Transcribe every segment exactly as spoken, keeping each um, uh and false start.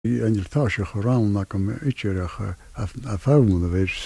En il tasje geran na kom itjerach a faun wees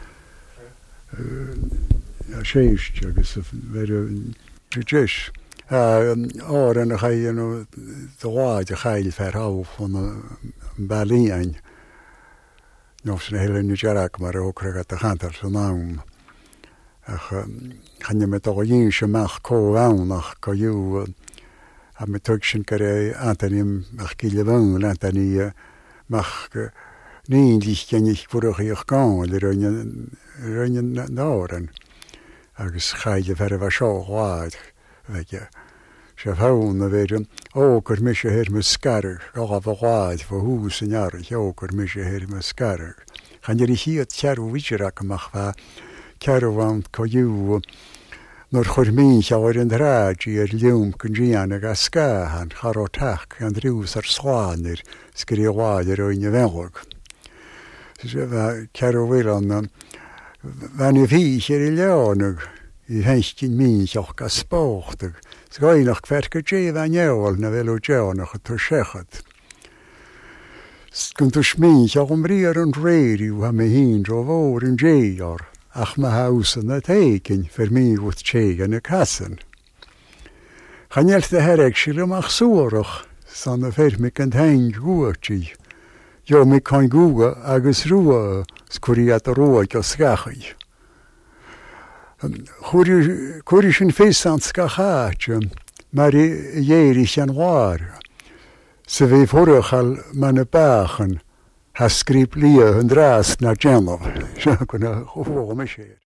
ja sheest agus ver jesh or en ga je no de waide geil verhaal van Berlin nog zijn hele Nigerak maar ook regat de ganter zo naam ach kan je met de jinse mag ko nach ko you am metokschen kare antanim mach kilevan antani mach niinlich ken ich vor ich kan der rennen rennen naoren agus gaide verre was so waard weet je ze houden weer ook er misje her muskar ga vaad voor hoe senjar ook er misje her muskar gaan je hier het jaar wijerak mach va caravan ko you Nor chormín ar an ráid ar liúm cynrian ag asca an charotach an rús ar sláánir sgri bháid ar oin bhenhog. So cearhfuil an bhain a bhís ar i leánag i heiscin míseach a spóchtag. Sgáinach ferca dé bhain eol na bhfuil ó deánach a tu sechad. Sgyn tu smíseach am rí ar an réiriú ha me hín dro bhór an déar. Ach ma hausen na teken voor mij wordt tjegen de kassen. Gaan je de herek schillen mag zorg, san de vermik en heen goertje. Jo me kan goe agus roe, skuriat rood jo schachig. Kuris een feest aan schachaatje, maar jerig en waar. Ze we vorig al mijn pagen. Has skrip lie hun drast na djemmer. Zo kunnen we gewoon